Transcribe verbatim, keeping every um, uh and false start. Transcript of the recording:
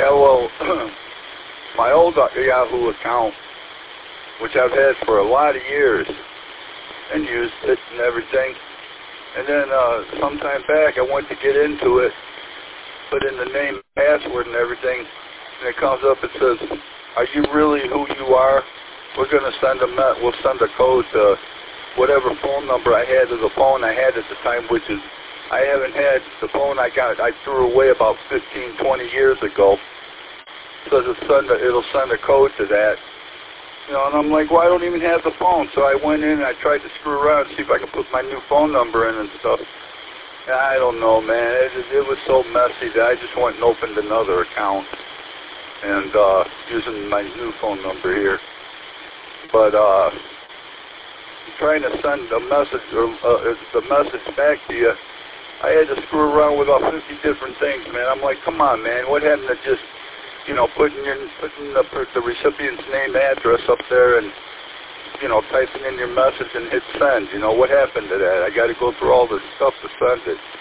Yeah, well, my old Yahoo account, which I've had for a lot of years, and used it and everything, and then uh, sometime back I went to get into it, put in the name, password, and everything, and it comes up, it says, "Are you really who you are? We're going to send a met. We'll send a code to whatever phone number I had to the phone I had at the time, which is I haven't had the phone I got. I threw away about fifteen, twenty years ago. So it'll send a, it'll send a code to that." You know, and I'm like, well, I don't even have the phone. So I went in and I tried to screw around and see if I could put my new phone number in and stuff. And I don't know, man. It, it was so messy that I just went and opened another account and uh, using my new phone number here. But uh, trying to send a message or uh, the message back to you, I had to screw around with about fifty different things, man. I'm like, come on, man. What happened to just, you know, putting your putting the, the recipient's name, address up there, and you know, typing in your message and hit send? You know, what happened to that? I got to go through all this stuff to send it.